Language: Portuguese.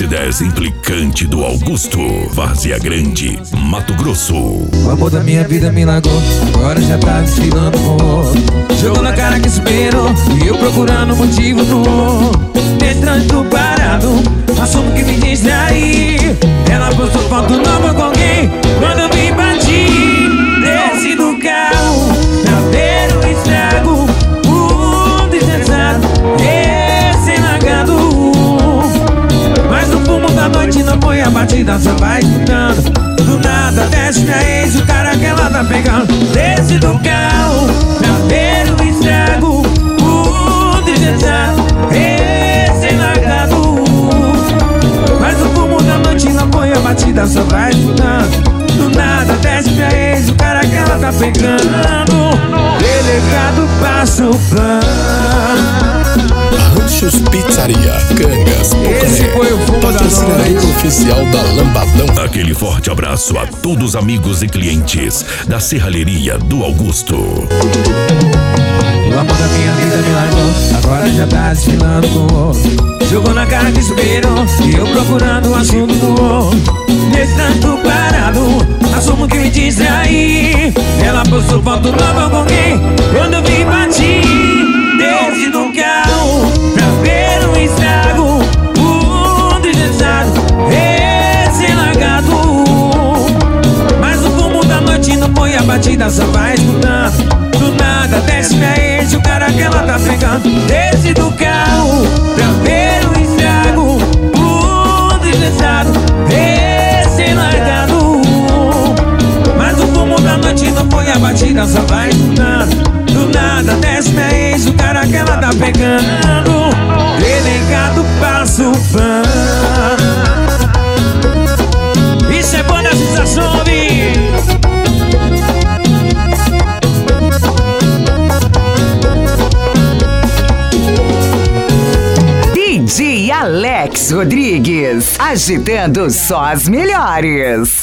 S10 implicante do Augusto, Várzea Grande, Mato Grosso. O amor da minha vida me largou, agora já tá desfilando com outro. Jogou na cara que esperou, e eu procurando motivo no outro. Nesse trânsito parado, assumo que me distraí. Ela postou foto nova com alguém, quando eu me bati. Desci do carro, pra ver o estrago, o desnecessário, recém-largado. Mas no fumo da noite não foi a batida, só vai escutando. Do nada desce minha ex, o cara que ela tá pegando. Desce do carro, pra ver o estrago, o desnecessário, recém-largado. Mas no fumo da noite não foi a batida, só vai escutando. Do nada desce minha ex, o cara que ela tá pegando. Delegado passa o plano. Ranchos Pizzaria, Cangas, Esse foi o fumo da patrocinador noite. oficial da Lambadão. Aquele forte abraço a todos os amigos e clientes da Serralheria do Augusto. O amor da minha vida me largou, agora já tá desfilando com o outro. Jogou na cara que esperou, e eu procurando um assunto com o outro. Nesse tanto parado, assumo que me distraí. Ela postou foto nova com alguém, quando eu me bati. Desci do carro, pra ver o estrago, o desnecessário, recém-largado. Mas o fumo da noite não foi a batida, só vai escutando. Do nada desce minha ex, o cara que ela tá pegando. Desce do carro, pra ver o estrago, o desnecessário, recém-largado. Mas o fumo da noite não foi a batida, só vai escutando. Do nada desce minha ex, o cara que ela tá pegando. Delegado passa o pano. Isso é bom da sensação, amigo. DJ Alex Rodrigues, agitando só as melhores.